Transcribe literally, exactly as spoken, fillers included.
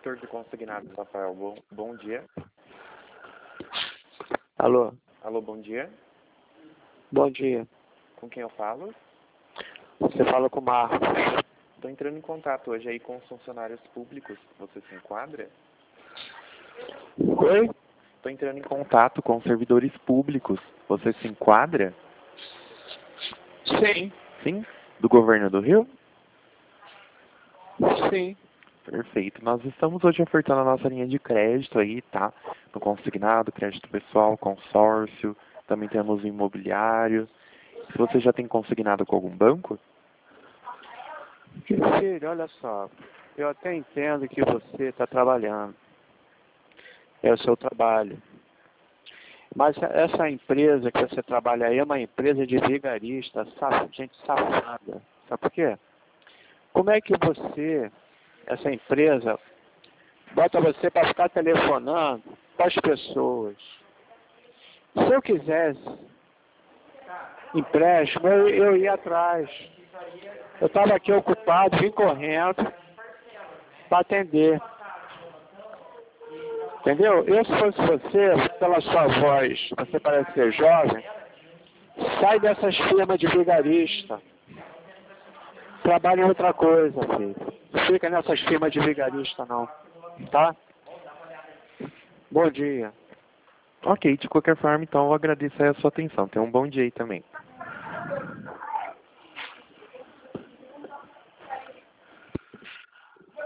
setor de consignados, Rafael. Bom, bom dia. Alô? Alô, bom dia. Bom dia. Com quem eu falo? Você fala com o Marcos. Estou entrando em contato hoje aí com os funcionários públicos. Você se enquadra? Oi? Estou entrando em contato com os servidores públicos. Você se enquadra? Sim. Sim? Do governo do Rio? Sim. Perfeito. Nós estamos hoje ofertando a nossa linha de crédito aí, tá? No consignado, crédito pessoal, consórcio, também temos o imobiliário. Se você já tem consignado com algum banco? Filho, olha só. Eu até entendo que você está trabalhando. É o seu trabalho. Mas essa empresa que você trabalha aí é uma empresa de vigarista, saf... gente safada. Sabe por quê? Como é que você, essa empresa, bota você para ficar telefonando para as pessoas? Se eu quisesse empréstimo, eu, eu ia atrás. Eu estava aqui ocupado, vim correndo para atender. Entendeu? Eu, se fosse você, pela sua voz, você parece ser jovem, sai dessas firmas de vigarista. Trabalha em outra coisa, filho. Não fica nessas firmas de vigarista, não. Tá? Bom dia. Ok, de qualquer forma, então eu agradeço aí a sua atenção. Tenha um bom dia aí também.